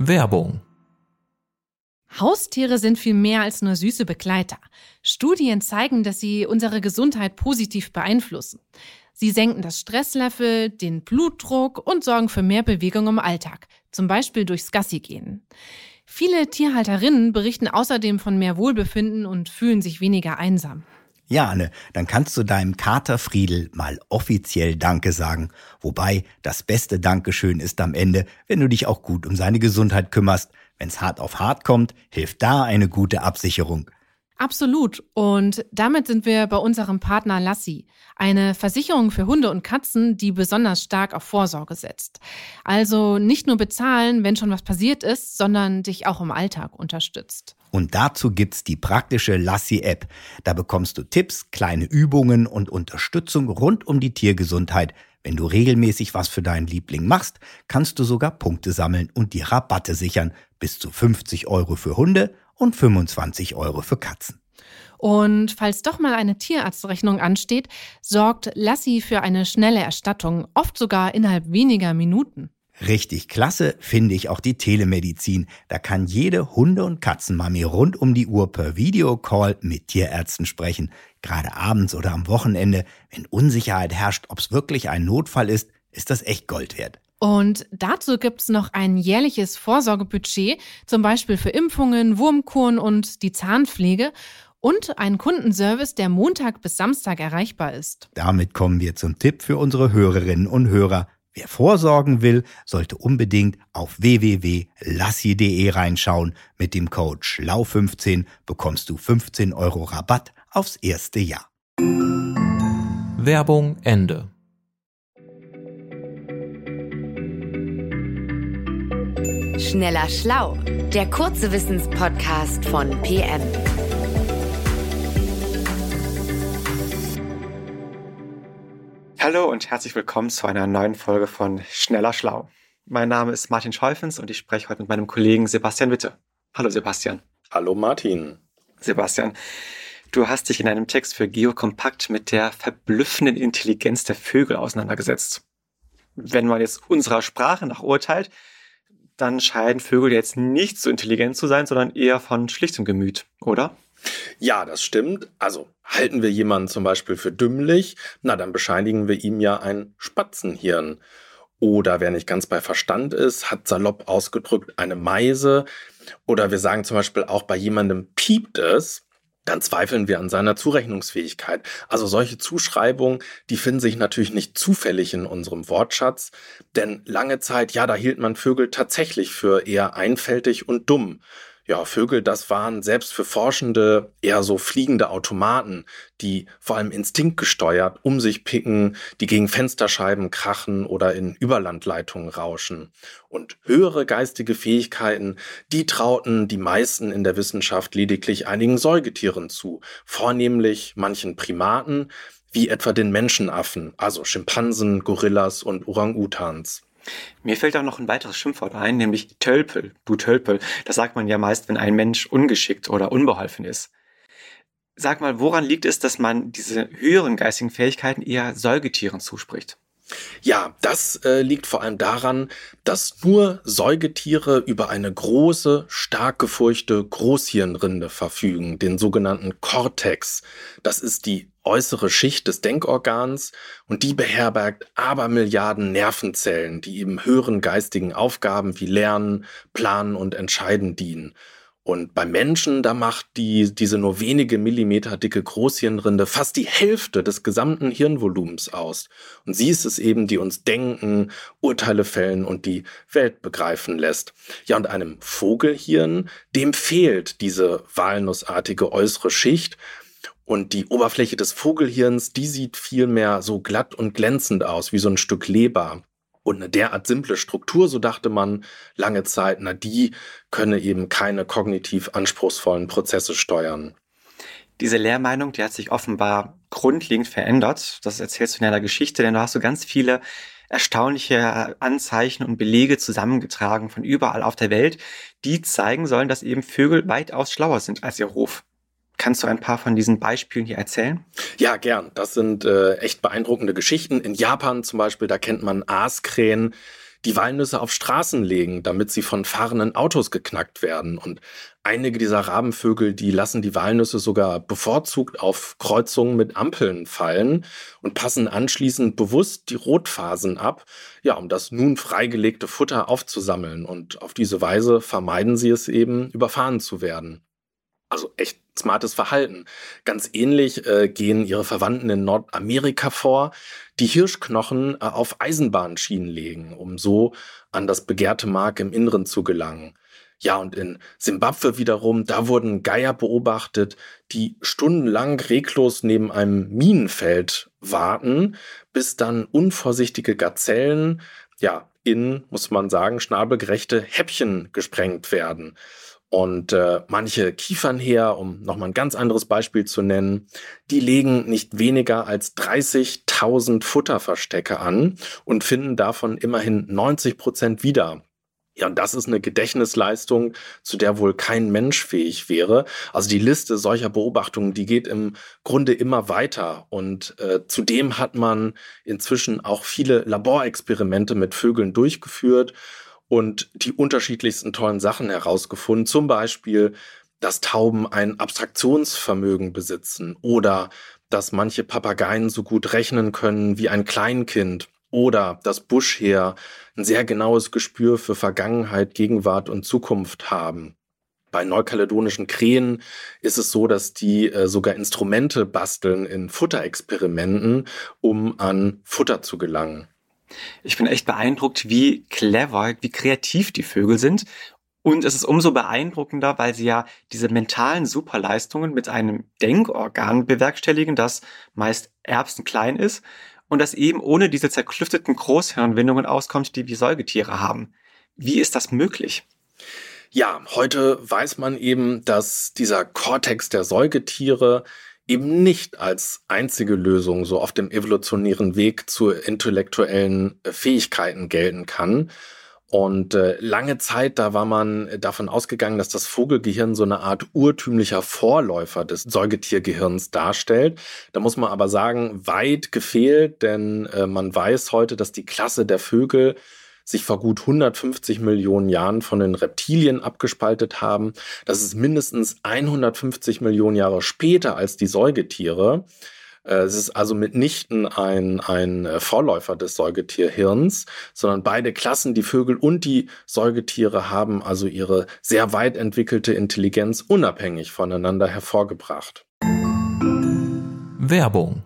Werbung. Haustiere sind viel mehr als nur süße Begleiter. Studien zeigen, dass sie unsere Gesundheit positiv beeinflussen. Sie senken das Stresslevel, den Blutdruck und sorgen für mehr Bewegung im Alltag, zum Beispiel durchs Gassigehen. Viele Tierhalterinnen berichten außerdem von mehr Wohlbefinden und fühlen sich weniger einsam. Ja, Anne, dann kannst du deinem Kater Friedel mal offiziell Danke sagen. Wobei, das beste Dankeschön ist am Ende, wenn du dich auch gut um seine Gesundheit kümmerst. Wenn's hart auf hart kommt, hilft da eine gute Absicherung. Absolut. Und damit sind wir bei unserem Partner Lassi, eine Versicherung für Hunde und Katzen, die besonders stark auf Vorsorge setzt. Also nicht nur bezahlen, wenn schon was passiert ist, sondern dich auch im Alltag unterstützt. Und dazu gibt's die praktische Lassi-App. Da bekommst du Tipps, kleine Übungen und Unterstützung rund um die Tiergesundheit. Wenn du regelmäßig was für deinen Liebling machst, kannst du sogar Punkte sammeln und dir Rabatte sichern. Bis zu 50 € für Hunde und 25 € für Katzen. Und falls doch mal eine Tierarztrechnung ansteht, sorgt Lassi für eine schnelle Erstattung, oft sogar innerhalb weniger Minuten. Richtig klasse finde ich auch die Telemedizin. Da kann jede Hunde- und Katzenmami rund um die Uhr per Videocall mit Tierärzten sprechen. Gerade abends oder am Wochenende, wenn Unsicherheit herrscht, ob es wirklich ein Notfall ist das echt Gold wert. Und dazu gibt's noch ein jährliches Vorsorgebudget, zum Beispiel für Impfungen, Wurmkuren und die Zahnpflege und einen Kundenservice, der Montag bis Samstag erreichbar ist. Damit kommen wir zum Tipp für unsere Hörerinnen und Hörer. Wer vorsorgen will, sollte unbedingt auf www.lassi.de reinschauen. Mit dem Code SCHLAU15 bekommst du 15 € Rabatt aufs erste Jahr. Werbung Ende. Schneller Schlau, der kurze Wissenspodcast von PM. Hallo und herzlich willkommen zu einer neuen Folge von Schneller Schlau. Mein Name ist Martin Scheufens und ich spreche heute mit meinem Kollegen Sebastian Witte. Hallo Sebastian. Hallo Martin. Sebastian, du hast dich in einem Text für Geokompakt mit der verblüffenden Intelligenz der Vögel auseinandergesetzt. Wenn man jetzt unserer Sprache nach urteilt, dann scheinen Vögel jetzt nicht so intelligent zu sein, sondern eher von schlichtem Gemüt, oder? Ja, das stimmt. Also halten wir jemanden zum Beispiel für dümmlich, dann bescheinigen wir ihm ja ein Spatzenhirn. Oder wer nicht ganz bei Verstand ist, hat salopp ausgedrückt eine Meise. Oder wir sagen zum Beispiel auch bei jemandem piept es, dann zweifeln wir an seiner Zurechnungsfähigkeit. Also solche Zuschreibungen, die finden sich natürlich nicht zufällig in unserem Wortschatz. Denn lange Zeit, da hielt man Vögel tatsächlich für eher einfältig und dumm. Ja, Vögel, das waren selbst für Forschende eher so fliegende Automaten, die vor allem instinktgesteuert um sich picken, die gegen Fensterscheiben krachen oder in Überlandleitungen rauschen. Und höhere geistige Fähigkeiten, die trauten die meisten in der Wissenschaft lediglich einigen Säugetieren zu, vornehmlich manchen Primaten, wie etwa den Menschenaffen, also Schimpansen, Gorillas und Orang-Utans. Mir fällt auch noch ein weiteres Schimpfwort ein, nämlich Tölpel. Du Tölpel. Das sagt man ja meist, wenn ein Mensch ungeschickt oder unbeholfen ist. Sag mal, woran liegt es, dass man diese höheren geistigen Fähigkeiten eher Säugetieren zuspricht? Ja, das liegt vor allem daran, dass nur Säugetiere über eine große, stark gefurchte Großhirnrinde verfügen, den sogenannten Cortex. Das ist die äußere Schicht des Denkorgans und die beherbergt Abermilliarden Nervenzellen, die eben höheren geistigen Aufgaben wie Lernen, Planen und Entscheiden dienen. Und beim Menschen, da macht diese nur wenige Millimeter dicke Großhirnrinde fast die Hälfte des gesamten Hirnvolumens aus. Und sie ist es eben, die uns denken, Urteile fällen und die Welt begreifen lässt. Ja, und einem Vogelhirn, dem fehlt diese walnussartige äußere Schicht. Und die Oberfläche des Vogelhirns, die sieht vielmehr so glatt und glänzend aus, wie so ein Stück Leber. Und eine derart simple Struktur, so dachte man lange Zeit, die könne eben keine kognitiv anspruchsvollen Prozesse steuern. Diese Lehrmeinung, die hat sich offenbar grundlegend verändert. Das erzählst du in deiner Geschichte, denn du hast so ganz viele erstaunliche Anzeichen und Belege zusammengetragen von überall auf der Welt, die zeigen sollen, dass eben Vögel weitaus schlauer sind als ihr Ruf. Kannst du ein paar von diesen Beispielen hier erzählen? Ja, gern. Das sind echt beeindruckende Geschichten. In Japan zum Beispiel, da kennt man Aaskrähen, die Walnüsse auf Straßen legen, damit sie von fahrenden Autos geknackt werden. Und einige dieser Rabenvögel, die lassen die Walnüsse sogar bevorzugt auf Kreuzungen mit Ampeln fallen und passen anschließend bewusst die Rotphasen ab, ja, um das nun freigelegte Futter aufzusammeln. Und auf diese Weise vermeiden sie es eben, überfahren zu werden. Also echt smartes Verhalten. Ganz ähnlich gehen ihre Verwandten in Nordamerika vor, die Hirschknochen auf Eisenbahnschienen legen, um so an das begehrte Mark im Inneren zu gelangen. Ja, und in Simbabwe wiederum, da wurden Geier beobachtet, die stundenlang reglos neben einem Minenfeld warten, bis dann unvorsichtige Gazellen, ja, in, muss man sagen, schnabelgerechte Häppchen gesprengt werden. Und manche Kiefernheer, um nochmal ein ganz anderes Beispiel zu nennen, die legen nicht weniger als 30.000 Futterverstecke an und finden davon immerhin 90% wieder. Ja, und das ist eine Gedächtnisleistung, zu der wohl kein Mensch fähig wäre. Also die Liste solcher Beobachtungen, die geht im Grunde immer weiter. Und zudem hat man inzwischen auch viele Laborexperimente mit Vögeln durchgeführt und die unterschiedlichsten tollen Sachen herausgefunden. Zum Beispiel, dass Tauben ein Abstraktionsvermögen besitzen oder dass manche Papageien so gut rechnen können wie ein Kleinkind oder dass Buschheer ein sehr genaues Gespür für Vergangenheit, Gegenwart und Zukunft haben. Bei neukaledonischen Krähen ist es so, dass die sogar Instrumente basteln in Futterexperimenten, um an Futter zu gelangen. Ich bin echt beeindruckt, wie clever, wie kreativ die Vögel sind. Und es ist umso beeindruckender, weil sie ja diese mentalen Superleistungen mit einem Denkorgan bewerkstelligen, das meist erbsenklein ist und das eben ohne diese zerklüfteten Großhirnwindungen auskommt, die wir Säugetiere haben. Wie ist das möglich? Ja, heute weiß man eben, dass dieser Kortex der Säugetiere eben nicht als einzige Lösung so auf dem evolutionären Weg zu intellektuellen Fähigkeiten gelten kann. Und lange Zeit, da war man davon ausgegangen, dass das Vogelgehirn so eine Art urtümlicher Vorläufer des Säugetiergehirns darstellt. Da muss man aber sagen, weit gefehlt, denn man weiß heute, dass die Klasse der Vögel sich vor gut 150 Millionen Jahren von den Reptilien abgespaltet haben. Das ist mindestens 150 Millionen Jahre später als die Säugetiere. Es ist also mitnichten ein Vorläufer des Säugetierhirns, sondern beide Klassen, die Vögel und die Säugetiere, haben also ihre sehr weit entwickelte Intelligenz unabhängig voneinander hervorgebracht. Werbung.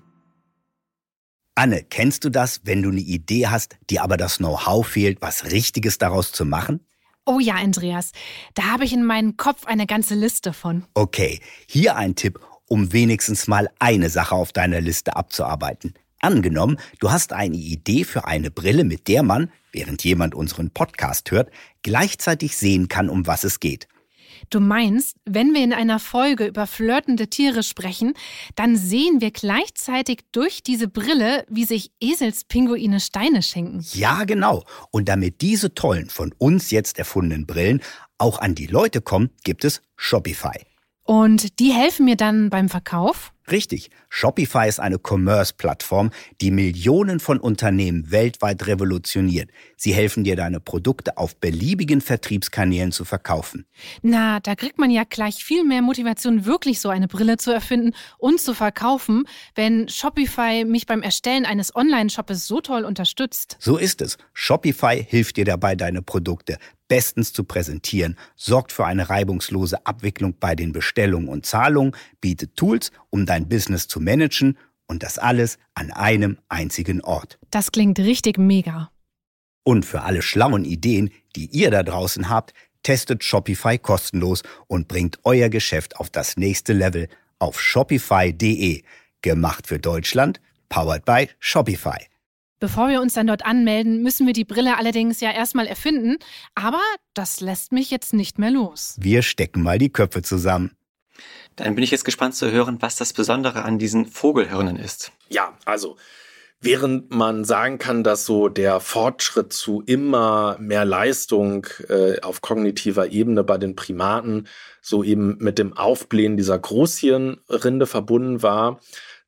Anne, kennst du das, wenn du eine Idee hast, dir aber das Know-how fehlt, was Richtiges daraus zu machen? Oh ja, Andreas, da habe ich in meinem Kopf eine ganze Liste von. Okay, hier ein Tipp, um wenigstens mal eine Sache auf deiner Liste abzuarbeiten. Angenommen, du hast eine Idee für eine Brille, mit der man, während jemand unseren Podcast hört, gleichzeitig sehen kann, um was es geht. Du meinst, wenn wir in einer Folge über flirtende Tiere sprechen, dann sehen wir gleichzeitig durch diese Brille, wie sich Eselspinguine Steine schenken. Ja, genau. Und damit diese tollen, von uns jetzt erfundenen Brillen auch an die Leute kommen, gibt es Shopify. Und die helfen mir dann beim Verkauf? Richtig. Shopify ist eine Commerce-Plattform, die Millionen von Unternehmen weltweit revolutioniert. Sie helfen dir, deine Produkte auf beliebigen Vertriebskanälen zu verkaufen. Na, da kriegt man ja gleich viel mehr Motivation, wirklich so eine Brille zu erfinden und zu verkaufen, wenn Shopify mich beim Erstellen eines Online-Shoppes so toll unterstützt. So ist es. Shopify hilft dir dabei, deine Produkte bestens zu präsentieren, sorgt für eine reibungslose Abwicklung bei den Bestellungen und Zahlungen, bietet Tools, um dein Business zu managen und das alles an einem einzigen Ort. Das klingt richtig mega. Und für alle schlauen Ideen, die ihr da draußen habt, testet Shopify kostenlos und bringt euer Geschäft auf das nächste Level auf shopify.de. Gemacht für Deutschland, powered by Shopify. Bevor wir uns dann dort anmelden, müssen wir die Brille allerdings ja erstmal erfinden. Aber das lässt mich jetzt nicht mehr los. Wir stecken mal die Köpfe zusammen. Dann bin ich jetzt gespannt zu hören, was das Besondere an diesen Vogelhirnen ist. Ja, also während man sagen kann, dass so der Fortschritt zu immer mehr Leistung auf kognitiver Ebene bei den Primaten so eben mit dem Aufblähen dieser Großhirnrinde verbunden war,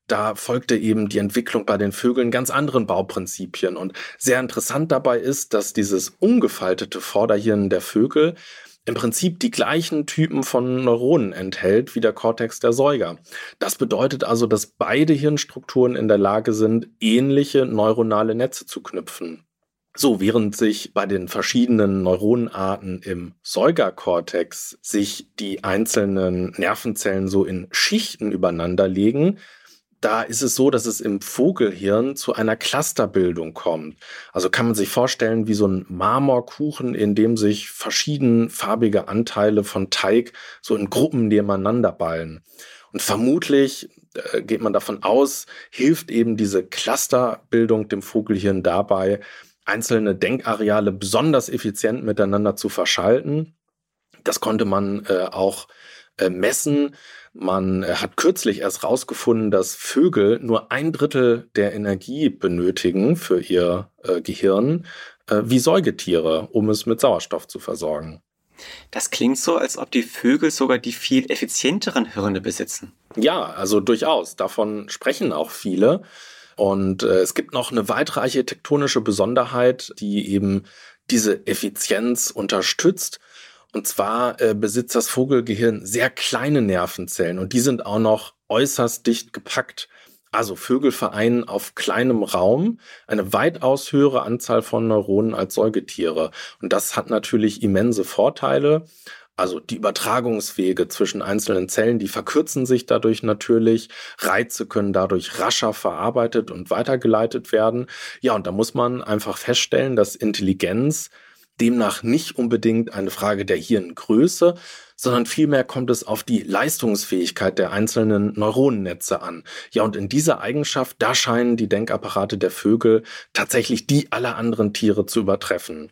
Da folgte eben die Entwicklung bei den Vögeln ganz anderen Bauprinzipien. Und sehr interessant dabei ist, dass dieses umgefaltete Vorderhirn der Vögel im Prinzip die gleichen Typen von Neuronen enthält wie der Kortex der Säuger. Das bedeutet also, dass beide Hirnstrukturen in der Lage sind, ähnliche neuronale Netze zu knüpfen. So, während sich bei den verschiedenen Neuronenarten im Säugerkortex sich die einzelnen Nervenzellen so in Schichten übereinander legen, da ist es so, dass es im Vogelhirn zu einer Clusterbildung kommt. Also kann man sich vorstellen wie so ein Marmorkuchen, in dem sich verschiedenfarbige Anteile von Teig so in Gruppen nebeneinander ballen. Und vermutlich, geht man davon aus, hilft eben diese Clusterbildung dem Vogelhirn dabei, einzelne Denkareale besonders effizient miteinander zu verschalten. Das konnte man auch messen. Man hat kürzlich erst rausgefunden, dass Vögel nur 1/3 der Energie benötigen für ihr Gehirn wie Säugetiere, um es mit Sauerstoff zu versorgen. Das klingt so, als ob die Vögel sogar die viel effizienteren Hirne besitzen. Ja, also durchaus. Davon sprechen auch viele. Und es gibt noch eine weitere architektonische Besonderheit, die eben diese Effizienz unterstützt. Und zwar besitzt das Vogelgehirn sehr kleine Nervenzellen und die sind auch noch äußerst dicht gepackt. Also Vögel vereinen auf kleinem Raum eine weitaus höhere Anzahl von Neuronen als Säugetiere. Und das hat natürlich immense Vorteile. Also die Übertragungswege zwischen einzelnen Zellen, die verkürzen sich dadurch natürlich. Reize können dadurch rascher verarbeitet und weitergeleitet werden. Ja, und da muss man einfach feststellen, dass Intelligenz demnach nicht unbedingt eine Frage der Hirngröße, sondern vielmehr kommt es auf die Leistungsfähigkeit der einzelnen Neuronennetze an. Ja, und in dieser Eigenschaft, da scheinen die Denkapparate der Vögel tatsächlich die aller anderen Tiere zu übertreffen.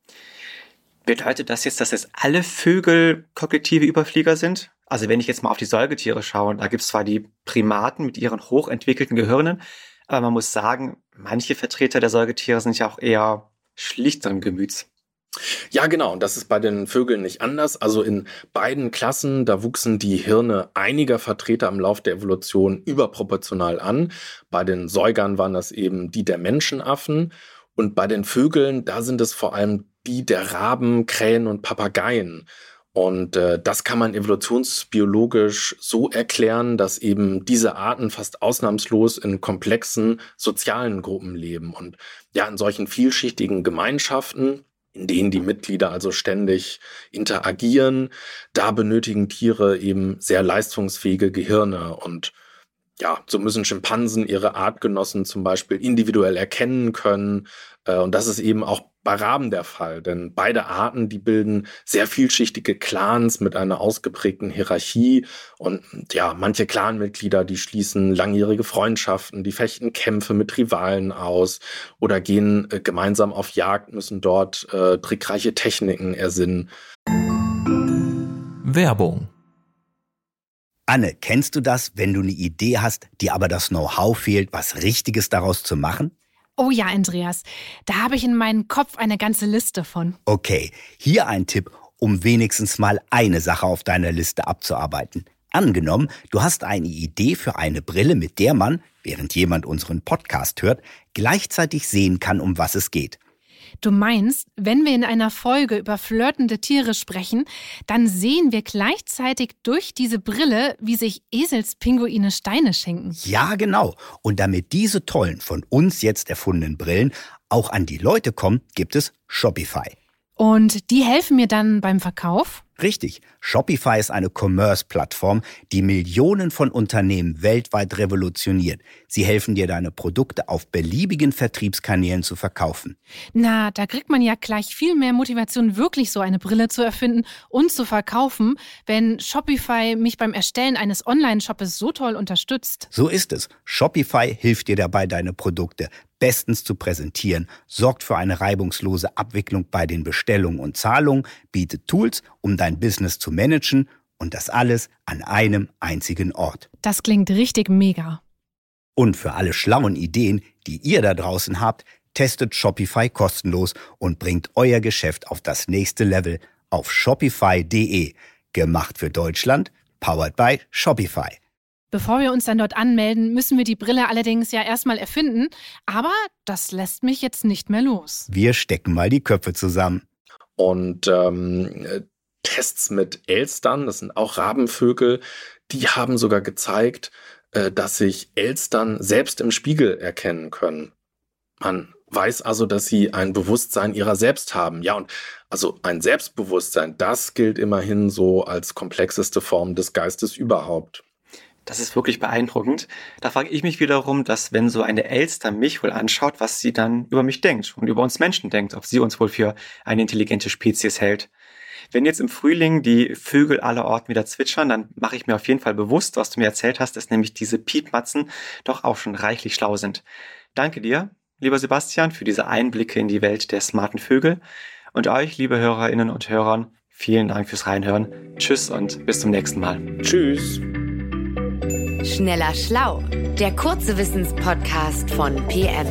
Bedeutet das jetzt, dass jetzt alle Vögel kognitive Überflieger sind? Also wenn ich jetzt mal auf die Säugetiere schaue, da gibt es zwar die Primaten mit ihren hochentwickelten Gehirnen, aber man muss sagen, manche Vertreter der Säugetiere sind ja auch eher schlichteren Gemüts. Ja, genau. Und das ist bei den Vögeln nicht anders. Also in beiden Klassen, da wuchsen die Hirne einiger Vertreter im Lauf der Evolution überproportional an. Bei den Säugern waren das eben die der Menschenaffen. Und bei den Vögeln, da sind es vor allem die der Raben, Krähen und Papageien. Und das kann man evolutionsbiologisch so erklären, dass eben diese Arten fast ausnahmslos in komplexen sozialen Gruppen leben. Und ja, in solchen vielschichtigen Gemeinschaften, in denen die Mitglieder also ständig interagieren, da benötigen Tiere eben sehr leistungsfähige Gehirne. Und ja, so müssen Schimpansen ihre Artgenossen zum Beispiel individuell erkennen können. Und das ist eben auch bei Raben der Fall, denn beide Arten, die bilden sehr vielschichtige Clans mit einer ausgeprägten Hierarchie und ja, manche Clanmitglieder, die schließen langjährige Freundschaften, die fechten Kämpfe mit Rivalen aus oder gehen gemeinsam auf Jagd, müssen dort trickreiche Techniken ersinnen. Werbung. Anne, kennst du das, wenn du eine Idee hast, dir aber das Know-how fehlt, was Richtiges daraus zu machen? Oh ja, Andreas, da habe ich in meinem Kopf eine ganze Liste von. Okay, hier ein Tipp, um wenigstens mal eine Sache auf deiner Liste abzuarbeiten. Angenommen, du hast eine Idee für eine Brille, mit der man, während jemand unseren Podcast hört, gleichzeitig sehen kann, um was es geht. Du meinst, wenn wir in einer Folge über flirtende Tiere sprechen, dann sehen wir gleichzeitig durch diese Brille, wie sich Eselspinguine Steine schenken. Ja, genau. Und damit diese tollen, von uns jetzt erfundenen Brillen auch an die Leute kommen, gibt es Shopify. Und die helfen mir dann beim Verkauf? Richtig. Shopify ist eine Commerce-Plattform, die Millionen von Unternehmen weltweit revolutioniert. Sie helfen dir, deine Produkte auf beliebigen Vertriebskanälen zu verkaufen. Na, da kriegt man ja gleich viel mehr Motivation, wirklich so eine Brille zu erfinden und zu verkaufen, wenn Shopify mich beim Erstellen eines Online-Shoppes so toll unterstützt. So ist es. Shopify hilft dir dabei, deine Produkte bestens zu präsentieren, sorgt für eine reibungslose Abwicklung bei den Bestellungen und Zahlungen, bietet Tools, um dein Business zu managen und das alles an einem einzigen Ort. Das klingt richtig mega. Und für alle schlauen Ideen, die ihr da draußen habt, testet Shopify kostenlos und bringt euer Geschäft auf das nächste Level auf shopify.de. Gemacht für Deutschland, powered by Shopify. Bevor wir uns dann dort anmelden, müssen wir die Brille allerdings ja erstmal erfinden. Aber das lässt mich jetzt nicht mehr los. Wir stecken mal die Köpfe zusammen. Und Tests mit Elstern, das sind auch Rabenvögel, die haben sogar gezeigt, dass sich Elstern selbst im Spiegel erkennen können. Man weiß also, dass sie ein Bewusstsein ihrer selbst haben. Ja, und also ein Selbstbewusstsein, das gilt immerhin so als komplexeste Form des Geistes überhaupt. Das ist wirklich beeindruckend. Da frage ich mich wiederum, dass wenn so eine Elster mich wohl anschaut, was sie dann über mich denkt und über uns Menschen denkt, ob sie uns wohl für eine intelligente Spezies hält. Wenn jetzt im Frühling die Vögel allerorten wieder zwitschern, dann mache ich mir auf jeden Fall bewusst, was du mir erzählt hast, dass nämlich diese Piepmatzen doch auch schon reichlich schlau sind. Danke dir, lieber Sebastian, für diese Einblicke in die Welt der smarten Vögel. Und euch, liebe Hörerinnen und Hörer, vielen Dank fürs Reinhören. Tschüss und bis zum nächsten Mal. Tschüss. Schneller Schlau, der kurze Wissenspodcast von PM.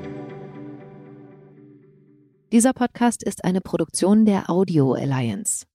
Dieser Podcast ist eine Produktion der Audio Alliance.